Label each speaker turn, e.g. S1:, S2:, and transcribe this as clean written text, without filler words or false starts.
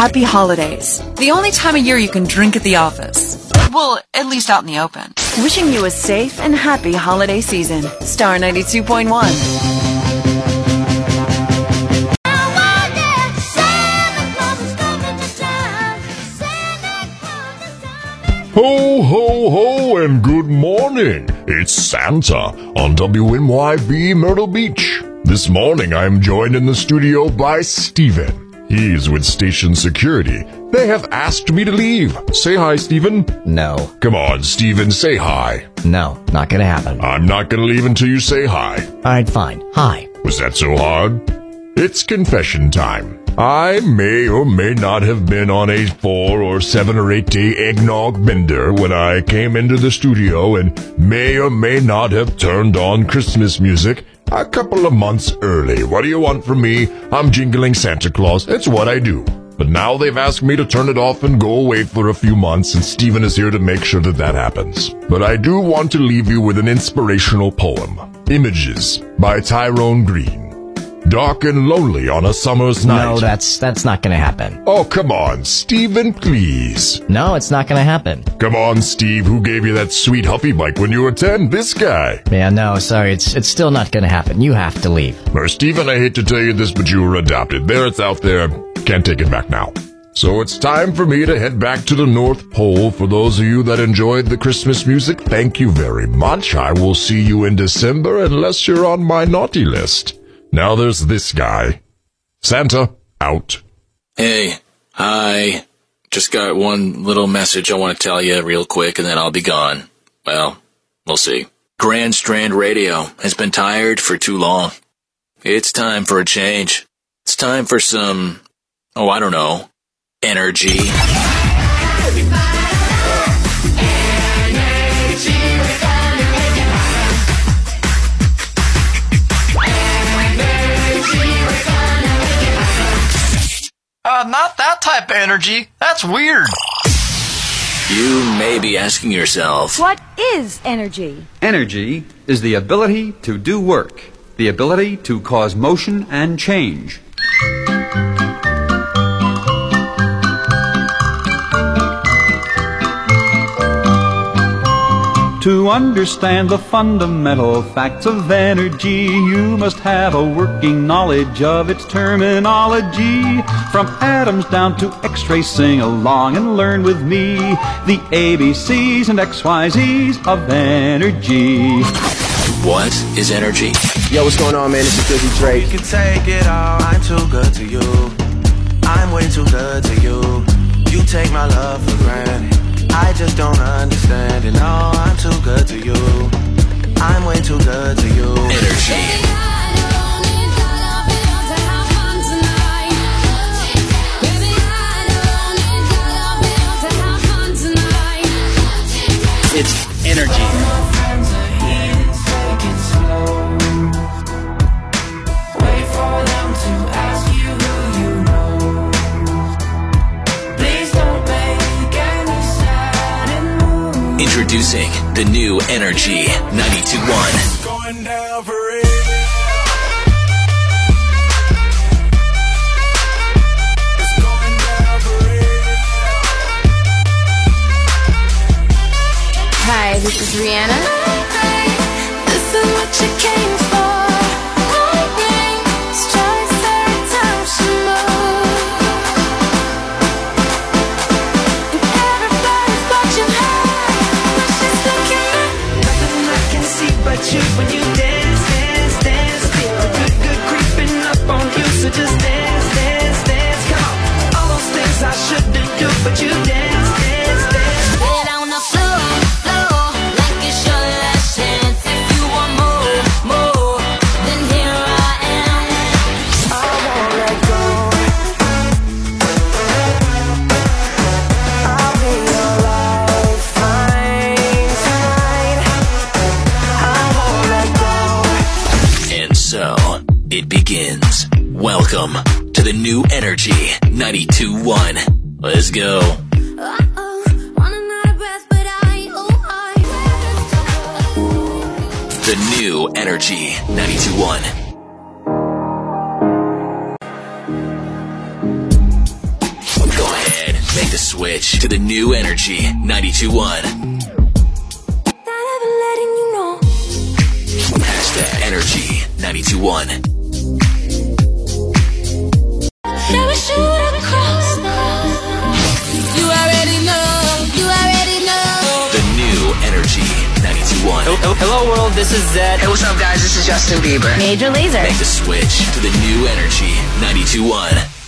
S1: happy holidays. The only time of year you can drink at the office. Well, at least out in the open. Wishing you a safe and happy holiday season. Star 92.1.
S2: Ho, ho, ho, and good morning. It's Santa on WNYB Myrtle Beach. This morning I'm joined in the studio by Steven. He's with station security. They have asked me to leave. Say hi, Steven.
S3: No.
S2: Come on, Steven, say hi.
S3: No, not gonna happen.
S2: I'm not gonna leave until you say hi.
S3: Alright, fine. Hi.
S2: Was that so hard? It's confession time. I may or may not have been on a 4 or 7 or 8 day eggnog bender when I came into the studio and may or may not have turned on Christmas music a couple of months early. What do you want from me? I'm jingling Santa Claus. It's what I do. But now they've asked me to turn it off and go away for a few months, and Steven is here to make sure that that happens. But I do want to leave you with an inspirational poem. Images by Tyrone Green. Dark and lonely on a summer's night.
S3: No, that's not gonna happen.
S2: Oh, come on, Steven, please.
S3: No, it's not gonna happen.
S2: Come on, Steve, who gave you that sweet Huffy bike when you were 10? This guy.
S3: Yeah, no, sorry, it's still not gonna happen. You have to leave.
S2: Steven, I hate to tell you this, but you were adopted. There, it's out there. Can't take it back now. So it's time for me to head back to the North Pole. For those of you that enjoyed the Christmas music, thank you very much. I will see you in December unless you're on my naughty list. Now there's this guy. Santa, out.
S4: Hey, hi. Just got one little message I want to tell you real quick, and then I'll be gone. Well, we'll see. Grand Strand Radio has been tired for too long. It's time for a change. It's time for some, I don't know, energy.
S5: Not that type of energy. That's weird.
S4: You may be asking yourself,
S6: what is energy?
S7: Energy is the ability to do work, the ability to cause motion and change. To understand the fundamental facts of energy, you must have a working knowledge of its terminology. From atoms down to X-rays, sing along and learn with me the ABCs and XYZs of energy.
S4: What is energy?
S8: Yo, what's going on, man? This is Dizzy Drake.
S9: You can take it all. I'm too good to you. I'm way too good to you. You take my love for granted. I just don't understand it. No, I'm too good to you. I'm way too good to you.
S4: Energy.
S5: It's energy.
S4: Introducing the new Energy 92.1.
S9: Going down for real. It's going down for real.
S6: Hi, this is Rihanna.
S10: This is what you came for. Strikes every time she moves. And everybody's watching her.
S9: But you, when you dance, dance, dance, feel the good, good creeping up on you. So just dance, dance, dance, come on. All those things I shouldn't do, but you dance, dance, dance.
S10: Get on the floor, floor, like it's your last chance. If you want more, more, then here I am.
S9: I won't let go. I'll be your lifeline tonight.
S4: And so, it begins. Welcome to the new Energy 92.1. Let's go. The new Energy 92.1. switch to the new Energy 92.1. Hashtag Energy 92.1.
S10: Never shoot across the You already know, you already know.
S4: The new Energy 92.1.
S11: Hello world, this is Zed.
S12: Hey, what's up guys, this is Justin Bieber.
S6: Major Lazer.
S4: Make the switch to the new Energy 92.1.